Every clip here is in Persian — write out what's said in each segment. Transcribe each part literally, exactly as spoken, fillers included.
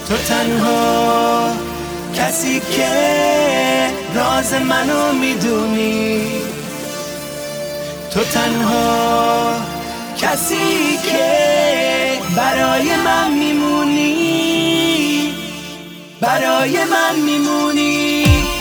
تو تنها کسی که راز منو میدونی، تو تنها کسی که برای من میمونی، برای من میمونی.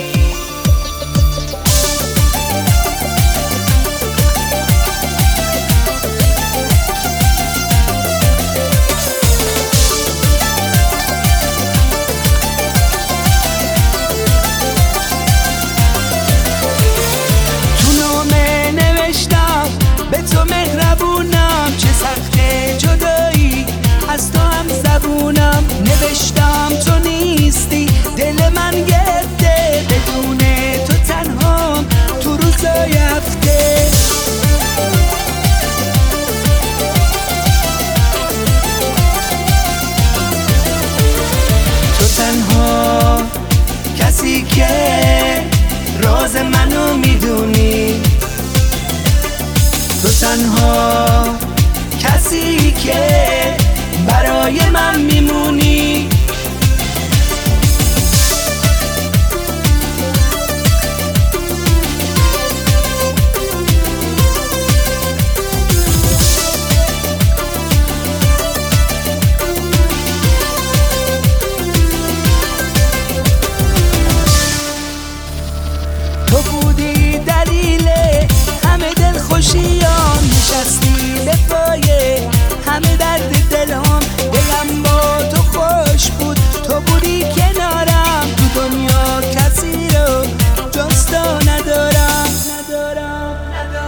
به تو مهربونم، چه سخته جدایی از تو هم زبونم. نوشتم تو نیستی، دل من گرفته، بدون تو تنهام تو روزای هفته. تو تنها کسی که راز منو میدونی، تو تنها کسی که برای من میمونی. تو بودی دلیل همه دلخوشیام، نشستی به پایه همه درد دلم. دلم با تو خوش بود، تو بودی کنارم، تو دنیا کسی رو جز تو ندارم، ندارم،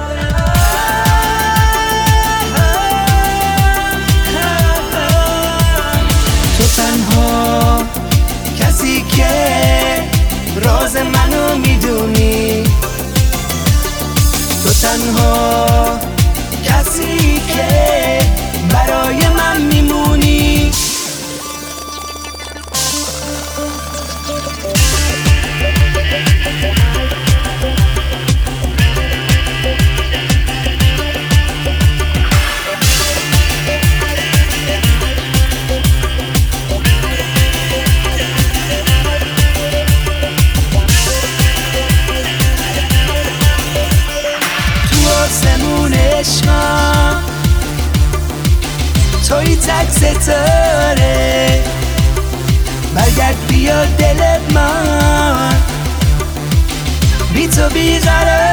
تو تنها کسی که راز منو میدونی، تو تنها کسی که برای من میمونی. آسمون عشقم توی تک ستاره، برگرد بیا دل من، بی تو بیقرار.